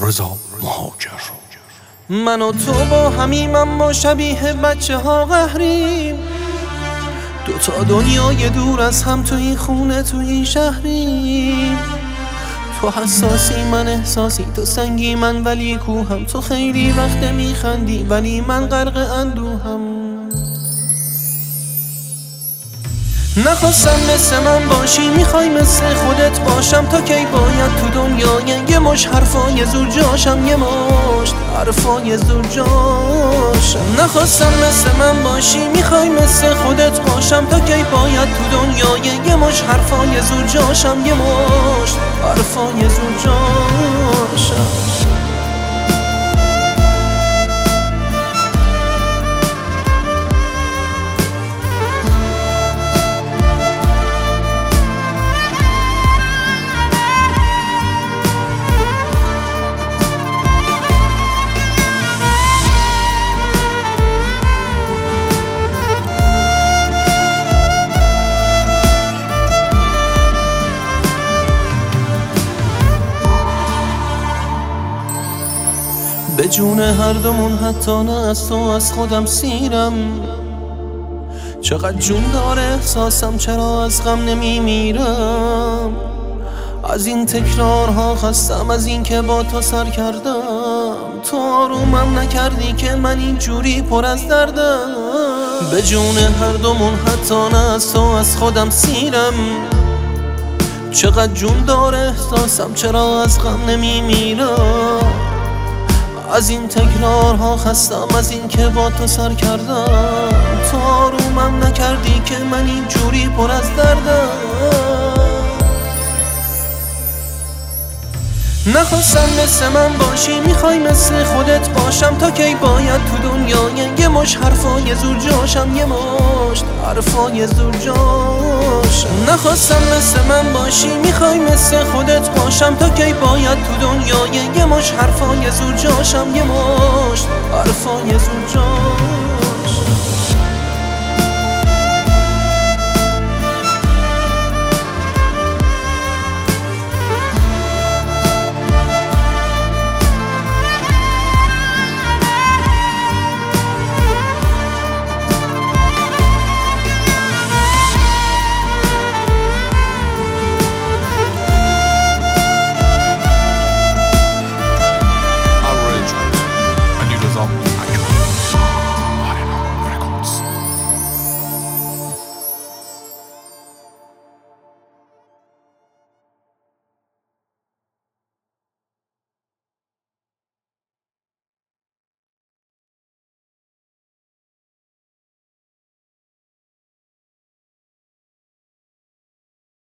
رضا مهاجر. من و تو با همیم اما شبیه بچه ها قهریم، دوتا دنیای دور از هم تو این خونه تو این شهریم. تو حساسی من احساسی، تو سنگی من ولی کوهم، تو خیلی وقت میخندی ولی من غرق اندوهم. نخواستم مثل من باشی، میخوای مثل خودت باشم. تا کی باید تو دنیای یه مش حرفای زور جاشم، یه مشت حرفای زور جاشم. نخواستم مثل من باشی، میخوای مثل خودت باشم. تا کی باید تو دنیای یه مش حرفای زور جاشم، یه مشت حرفای زور جاشم. به جون هر دومون حتی نه از تو از خودم سیرم. چقدر جون داره احساسم، چرا از غم نمیمیرم. از این تکرارها خستم، از این که با تو سر کردم. تو آرومم نکردی که من اینجوری پر از دردم. به جون هر دومون حتی نه از تو از خودم سیرم. چقدر جون داره احساسم، چرا از غم نمیمیرم. از این تکرارها خستم، از این که با تو سر کردم. تو آرومم نکردی که من اینجوری پر از دردم. نخواستم مثل من باشی، میخوای مثل خودت باشم. تا کی باید تو دنیای یه مش حرفای زور جاشم، یه مشت حرفای زور جاشم. نخواستم مثل من باشی، میخوای مثل خودت باشم. تا کی باید تو دنیای یه مش حرفای زور جاشم، یه مشت حرفای زور جاشم.